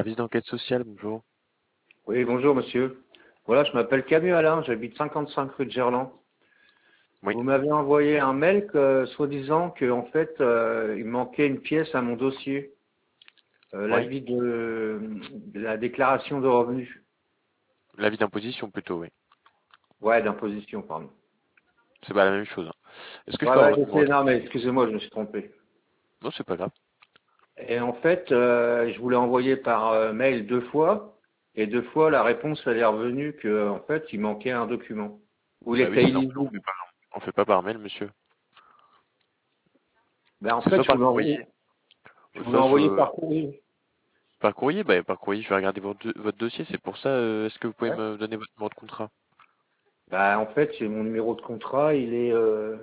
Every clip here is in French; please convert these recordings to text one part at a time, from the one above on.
Service d'enquête sociale, bonjour. Oui, bonjour monsieur. Voilà, je m'appelle Camus Alain, j'habite 55 rue de Gerland. Oui, Vous m'avez envoyé un mail soi-disant que en fait il manquait une pièce à mon dossier, oui. l'avis de la déclaration de revenus. L'avis d'imposition plutôt, oui. Ouais, d'imposition, pardon. C'est pas la même chose, hein. Est-ce que je Ouais, peux avoir ouais, votre je numéro sais, de... non mais excusez-moi, je me suis trompé. Non, c'est pas grave. Et en fait, je vous l'ai envoyé par mail 2 fois, et 2 fois la réponse elle est revenue que en fait il manquait un document, ou il Bah oui, était c'est normal, illisible. on fait pas par mail, monsieur. Ben en C'est fait soit par courrier, je ou vous l'ai soit envoyé par courrier. par courrier. Bah par courrier, je vais regarder votre dossier, c'est pour ça. Est-ce que vous pouvez Ouais. me donner votre numéro de contrat? Bah, en fait, c'est mon numéro de contrat, il est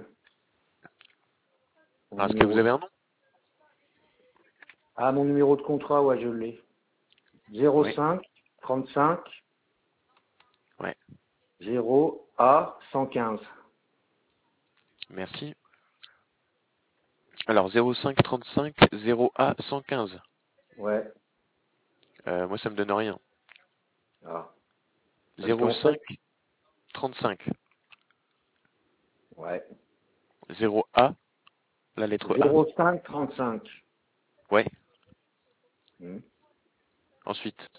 mon Ah, est-ce que vous numéro. avez un nom? Ah, mon numéro de contrat, ouais, je l'ai. Oui, 05 35 ouais, 0 A 115. merci. Alors 05 35 0A 115. Ouais. Moi, ça me donne rien. Ah. Parce qu'en fait, 05 35 ouais. 0A, la lettre A. 05 35. Ouais. Hmm. Ensuite.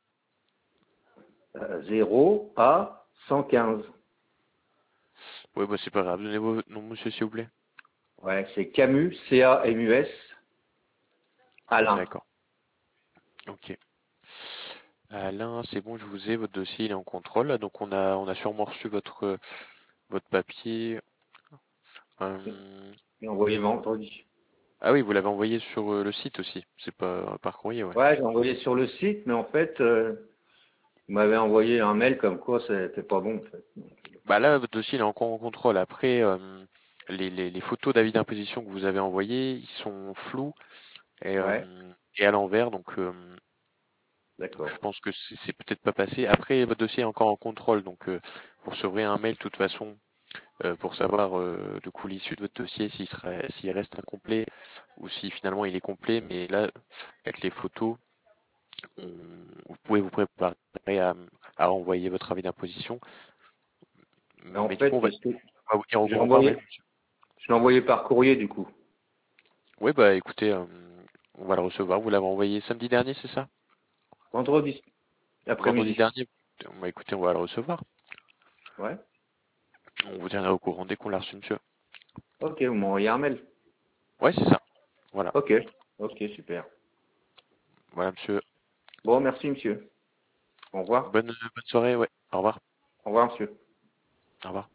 0 A 115. Ouais, bah c'est pas grave. Donnez-moi votre nom, monsieur, s'il vous plaît. Ouais, c'est Camus, C-A-M-U-S, Alain. D'accord. Ok. Alain, c'est bon, je vous ai. Votre dossier, il est en contrôle. Là. Donc on a sûrement reçu votre papier. Euh, Et envoyé vendredi. Ah oui, vous l'avez envoyé sur le site aussi. C'est pas par courrier, ouais. Ouais, j'ai envoyé sur le site, mais en fait, vous m'avez envoyé un mail comme quoi c'était pas bon, en fait. Bah là, votre dossier, il est encore en contrôle. Après, les photos d'avis d'imposition que vous avez envoyées, ils sont flous Ouais, et à l'envers. Donc je d'accord. pense que c'est peut-être pas passé. Après, votre dossier est encore en contrôle. Donc vous recevrez un mail de toute façon pour savoir du coup l'issue de votre dossier, s'il reste incomplet ou si finalement il est complet. Mais là, avec les photos, vous pouvez vous préparer à, à renvoyer votre avis d'imposition. Mais en Mais du coup, fait, parce que on va vous tenir au j'ai courant par mail, envoyé, monsieur. je l'ai envoyé par courrier du coup. Oui, bah écoutez, on va le recevoir. Vous l'avez envoyé samedi dernier, c'est ça? Vendredi Vendredi après-midi. dernier? Bah écoutez, on va le recevoir. Ouais. On vous tiendra au courant dès qu'on l'a reçu, monsieur. Ok, vous m'envoyez un mail. Ouais, c'est ça. Voilà. Ok. Ok, super. Voilà, monsieur. Bon, merci monsieur. Au revoir. Bonne soirée, ouais. Au revoir. Au revoir monsieur. Au revoir.